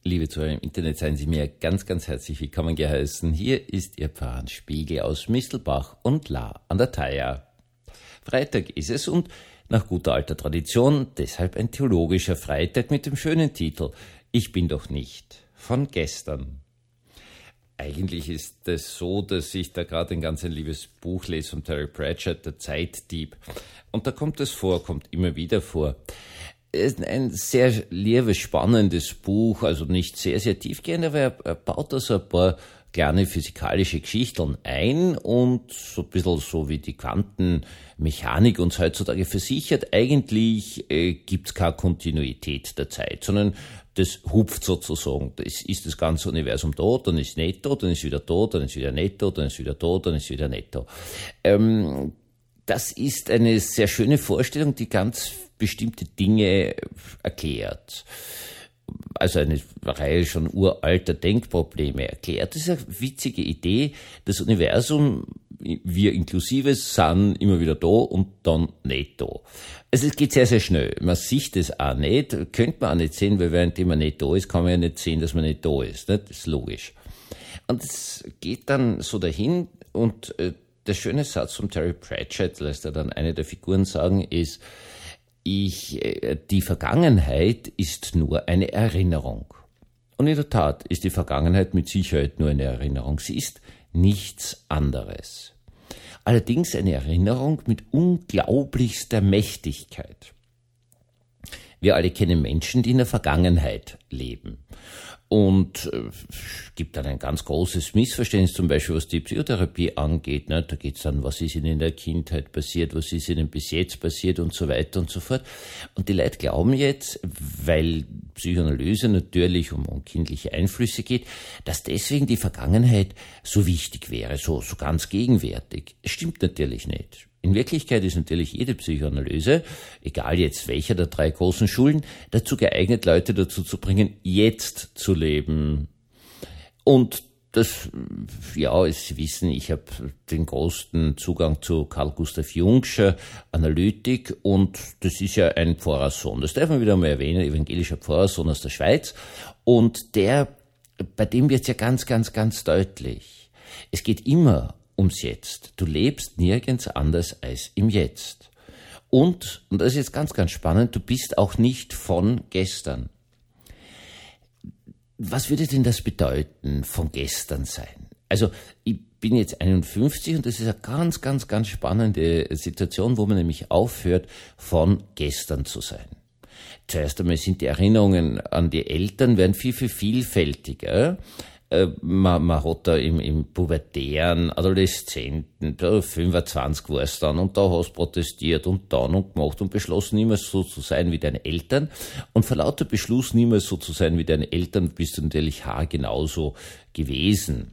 Liebe Zuhörer im Internet, seien Sie mir ganz, ganz herzlich willkommen geheißen. Hier ist Ihr Pfarrer Hans Spiegel aus Mistelbach und La an der Thaya. Freitag ist es und nach guter alter Tradition deshalb ein theologischer Freitag mit dem schönen Titel Ich bin doch nicht von gestern. Eigentlich ist es so, dass ich da gerade ein ganz liebes Buch lese von Terry Pratchett, Der Zeitdieb. Und da kommt es vor, kommt immer wieder vor. Es ist ein sehr liebes, spannendes Buch, also nicht sehr, sehr tiefgehend, aber er baut da so ein paar kleine physikalische Geschichten ein und so ein bisschen so wie die Quantenmechanik uns heutzutage versichert, eigentlich gibt's keine Kontinuität der Zeit, sondern das hupft sozusagen. Das ist das ganze Universum da, dann ist nicht da, dann ist wieder da, dann ist wieder nicht da, dann ist wieder da, dann ist wieder nicht da. Das ist eine sehr schöne Vorstellung, die ganz bestimmte Dinge erklärt. Also eine Reihe schon uralter Denkprobleme erklärt. Das ist eine witzige Idee. Das Universum, wir inklusive, sind immer wieder da und dann nicht da. Also es geht sehr, sehr schnell. Man sieht es auch nicht, könnte man auch nicht sehen, weil währenddem man nicht da ist, kann man ja nicht sehen, dass man nicht da ist. Das ist logisch. Und es geht dann so dahin und der schöne Satz von Terry Pratchett, lässt er dann eine der Figuren sagen, ist, die Vergangenheit ist nur eine Erinnerung. Und in der Tat ist die Vergangenheit mit Sicherheit nur eine Erinnerung. Sie ist nichts anderes. Allerdings eine Erinnerung mit unglaublichster Mächtigkeit. Wir alle kennen Menschen, die in der Vergangenheit leben. Und gibt dann ein ganz großes Missverständnis, zum Beispiel was die Psychotherapie angeht. Ne? Da geht's dann, was ist ihnen in der Kindheit passiert, was ist ihnen bis jetzt passiert und so weiter und so fort. Und die Leute glauben jetzt, weil Psychoanalyse natürlich um kindliche Einflüsse geht, dass deswegen die Vergangenheit so wichtig wäre, so ganz gegenwärtig. Es stimmt natürlich nicht. In Wirklichkeit ist natürlich jede Psychoanalyse, egal jetzt welcher der drei großen Schulen, dazu geeignet, Leute dazu zu bringen, jetzt zu leben. Und das, ja, Sie wissen, ich habe den großen Zugang zu Carl Gustav Jungscher Analytik und das ist ja ein Pfarrerssohn. Das darf man wieder mal erwähnen, evangelischer Pfarrerssohn aus der Schweiz. Und bei dem wird's ja ganz, ganz, ganz deutlich. Es geht immer ums Jetzt. Du lebst nirgends anders als im Jetzt. Und das ist jetzt ganz, ganz spannend, du bist auch nicht von gestern. Was würde denn das bedeuten, von gestern sein? Also, ich bin jetzt 51 und das ist eine ganz, ganz, ganz spannende Situation, wo man nämlich aufhört, von gestern zu sein. Zuerst einmal sind die Erinnerungen an die Eltern werden viel, viel vielfältiger. Man hat da im pubertären Adoleszenten, 25 war es dann, und da hast protestiert und dann und gemacht und beschlossen, niemals so zu sein wie deine Eltern. Und vor lauter Beschluss, niemals so zu sein wie deine Eltern, bist du natürlich haargenauso gewesen.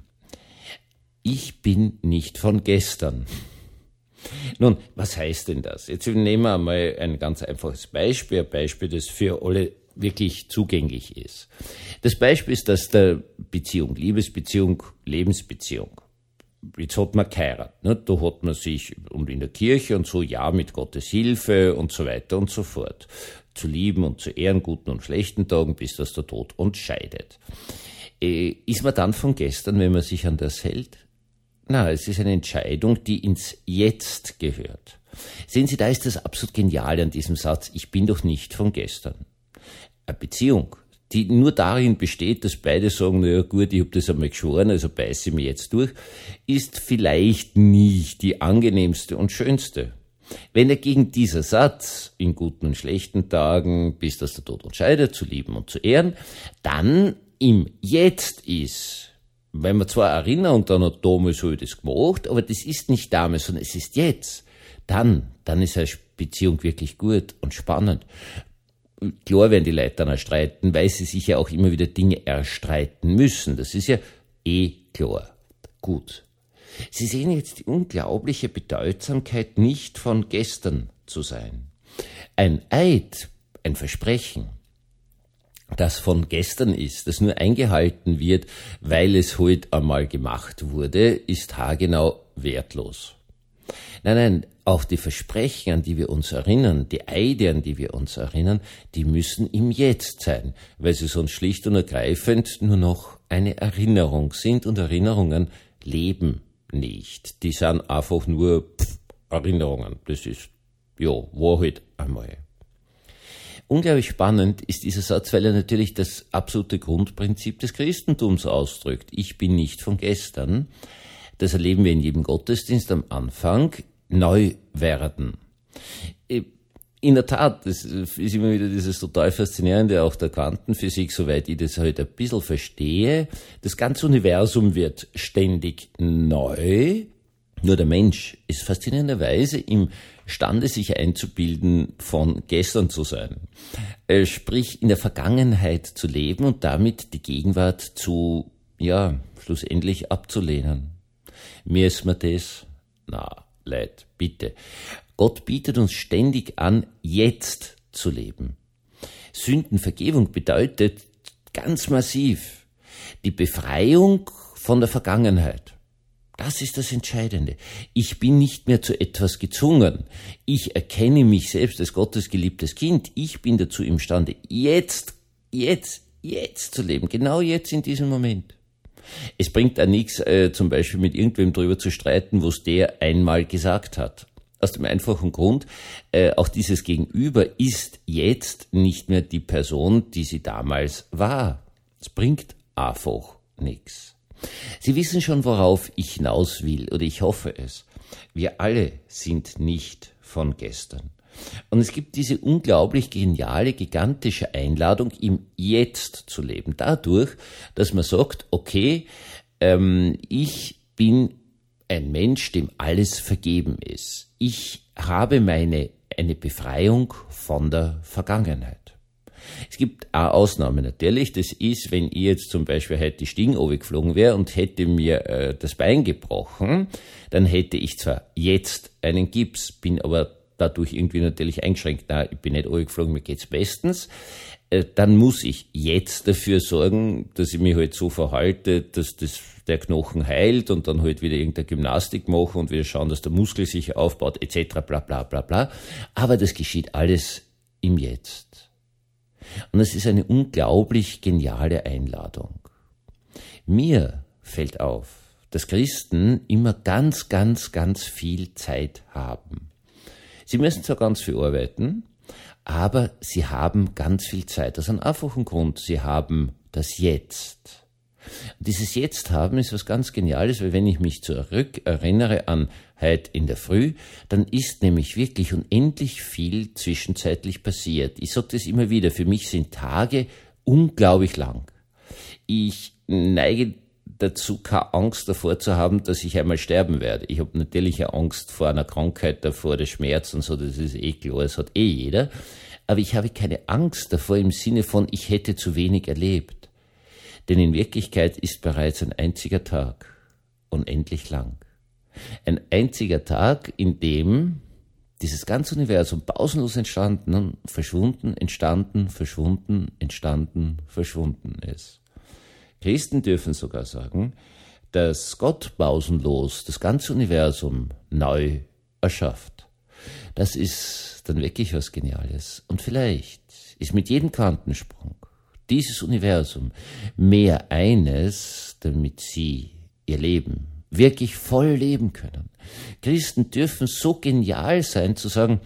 Ich bin nicht von gestern. Nun, was heißt denn das? Jetzt nehmen wir einmal ein ganz einfaches Beispiel, ein Beispiel, das für alle wirklich zugänglich ist. Das Beispiel ist das der Beziehung, Liebesbeziehung, Lebensbeziehung. Jetzt hat man geheiratet, ne? Da hat man sich und in der Kirche und so, ja, mit Gottes Hilfe und so weiter und so fort. Zu lieben und zu ehren, guten und schlechten Tagen, bis dass der Tod uns scheidet. Ist man dann von gestern, wenn man sich an das hält? Na, es ist eine Entscheidung, die ins Jetzt gehört. Sehen Sie, da ist das absolut Geniale an diesem Satz, ich bin doch nicht von gestern. Eine Beziehung, die nur darin besteht, dass beide sagen, na ja gut, ich habe das einmal geschworen, also beiße ich mich jetzt durch, ist vielleicht nicht die angenehmste und schönste. Wenn dagegen dieser Satz, in guten und schlechten Tagen, bis dass der Tod uns scheidet, zu lieben und zu ehren, dann im Jetzt ist, weil man zwar Erinnerung dann hat, damals habe ich das gemacht, aber das ist nicht damals, sondern es ist jetzt, dann ist eine Beziehung wirklich gut und spannend. Klar werden die Leute dann erstreiten, weil sie sich ja auch immer wieder Dinge erstreiten müssen. Das ist ja klar. Gut. Sie sehen jetzt die unglaubliche Bedeutsamkeit, nicht von gestern zu sein. Ein Eid, ein Versprechen, das von gestern ist, das nur eingehalten wird, weil es heute einmal gemacht wurde, ist haargenau wertlos. Nein, auch die Versprechen, an die wir uns erinnern, die Eide, an die wir uns erinnern, die müssen im Jetzt sein, weil sie sonst schlicht und ergreifend nur noch eine Erinnerung sind und Erinnerungen leben nicht. Die sind einfach nur Erinnerungen. Das ist, war halt einmal. Unglaublich spannend ist dieser Satz, weil er natürlich das absolute Grundprinzip des Christentums ausdrückt. Ich bin nicht von gestern. Das erleben wir in jedem Gottesdienst am Anfang. Neu werden. In der Tat, das ist immer wieder dieses total Faszinierende auch der Quantenphysik, soweit ich das halt ein bisschen verstehe. Das ganze Universum wird ständig neu. Nur der Mensch ist faszinierenderweise imstande, sich einzubilden, von gestern zu sein. Sprich, in der Vergangenheit zu leben und damit die Gegenwart zu, schlussendlich abzulehnen. Müssen wir das? Na, Leid, bitte. Gott bietet uns ständig an, jetzt zu leben. Sündenvergebung bedeutet ganz massiv die Befreiung von der Vergangenheit. Das ist das Entscheidende. Ich bin nicht mehr zu etwas gezwungen. Ich erkenne mich selbst als Gottes geliebtes Kind. Ich bin dazu imstande, jetzt zu leben. Genau jetzt in diesem Moment. Es bringt auch nichts, zum Beispiel mit irgendwem drüber zu streiten, was der einmal gesagt hat. Aus dem einfachen Grund, auch dieses Gegenüber ist jetzt nicht mehr die Person, die sie damals war. Es bringt einfach nichts. Sie wissen schon, worauf ich hinaus will, oder ich hoffe es. Wir alle sind nicht von gestern. Und es gibt diese unglaublich geniale, gigantische Einladung, im Jetzt zu leben. Dadurch, dass man sagt, okay, ich bin ein Mensch, dem alles vergeben ist. Ich habe eine Befreiung von der Vergangenheit. Es gibt eine Ausnahme natürlich, das ist, wenn ich jetzt zum Beispiel heute die Stiegen runtergeflogen wäre und hätte mir das Bein gebrochen, dann hätte ich zwar jetzt einen Gips, bin aber dadurch irgendwie natürlich eingeschränkt. Nein, ich bin nicht runtergeflogen, mir geht's bestens. Dann muss ich jetzt dafür sorgen, dass ich mich halt so verhalte, dass der Knochen heilt und dann halt wieder irgendeine Gymnastik mache und wieder schauen, dass der Muskel sich aufbaut, etc. bla bla bla bla. Aber das geschieht alles im Jetzt. Und es ist eine unglaublich geniale Einladung. Mir fällt auf, dass Christen immer ganz, ganz, ganz viel Zeit haben. Sie müssen zwar ganz viel arbeiten, aber sie haben ganz viel Zeit. Aus einem einfachen Grund, sie haben das Jetzt. Und dieses Jetzt haben ist was ganz Geniales, weil wenn ich mich zurück erinnere an heute in der Früh, dann ist nämlich wirklich unendlich viel zwischenzeitlich passiert. Ich sage das immer wieder, für mich sind Tage unglaublich lang. Ich neige dazu, keine Angst davor zu haben, dass ich einmal sterben werde. Ich habe natürlich eine Angst vor einer Krankheit davor, der Schmerz und so, das ist klar, das hat jeder. Aber ich habe keine Angst davor im Sinne von, ich hätte zu wenig erlebt. Denn in Wirklichkeit ist bereits ein einziger Tag unendlich lang. Ein einziger Tag, in dem dieses ganze Universum pausenlos entstanden, verschwunden, entstanden, verschwunden, entstanden, verschwunden ist. Christen dürfen sogar sagen, dass Gott pausenlos das ganze Universum neu erschafft. Das ist dann wirklich was Geniales. Und vielleicht ist mit jedem Quantensprung dieses Universum mehr eines, damit sie ihr Leben wirklich voll leben können. Christen dürfen so genial sein, zu sagen,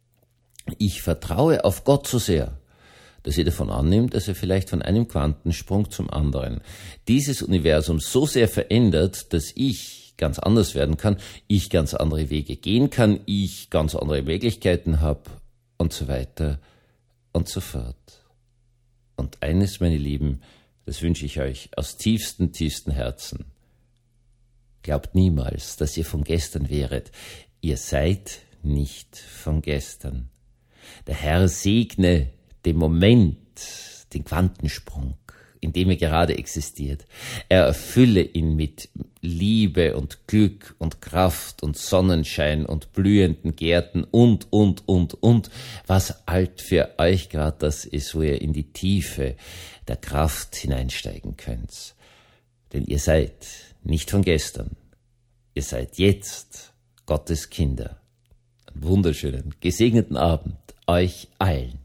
ich vertraue auf Gott so sehr, dass ihr davon annimmt, dass er vielleicht von einem Quantensprung zum anderen dieses Universum so sehr verändert, dass ich ganz anders werden kann, ich ganz andere Wege gehen kann, ich ganz andere Möglichkeiten habe und so weiter und so fort. Und eines, meine Lieben, das wünsche ich euch aus tiefstem, tiefstem Herzen. Glaubt niemals, dass ihr von gestern wäret. Ihr seid nicht von gestern. Der Herr segne den Moment, den Quantensprung, in dem ihr gerade existiert. Er erfülle ihn mit Liebe und Glück und Kraft und Sonnenschein und blühenden Gärten und, was alt für euch gerade das ist, wo ihr in die Tiefe der Kraft hineinsteigen könnt. Denn ihr seid nicht von gestern, ihr seid jetzt Gottes Kinder. Einen wunderschönen, gesegneten Abend euch allen.